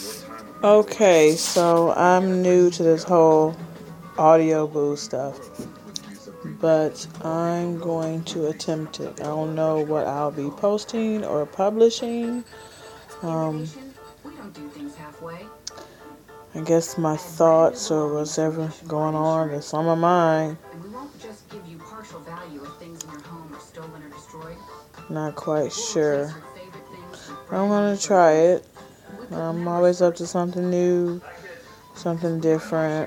Okay, so I'm new to this whole audio boo stuff, but I'm going to attempt it. I don't know what I'll be posting or publishing. I guess my thoughts or what's ever going on that's on my mind. Not quite sure. I'm going to try it. I'm always up to something new, something different.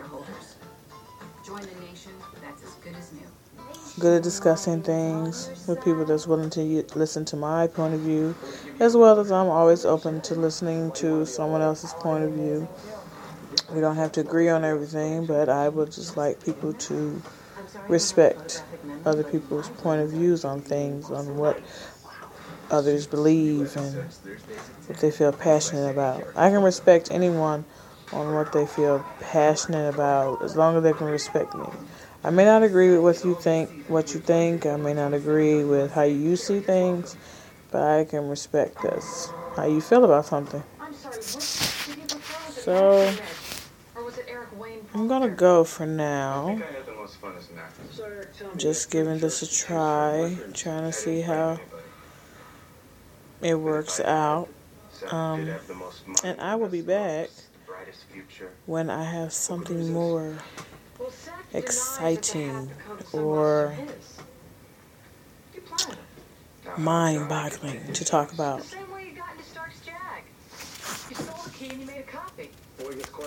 Good at discussing things with people that's willing to listen to my point of view, as well as I'm always open to listening to someone else's point of view. We don't have to agree on everything, but I would just like people to respect other people's point of views on things, on what others believe and what they feel passionate about. I can respect anyone on what they feel passionate about as long as they can respect me. I may not agree with what you think. I may not agree with how you see things, but I can respect this, how you feel about something. So I'm gonna go for now. Just giving this a try, trying to see how it works out. And I will be back when I have something more exciting or mind-boggling to talk about.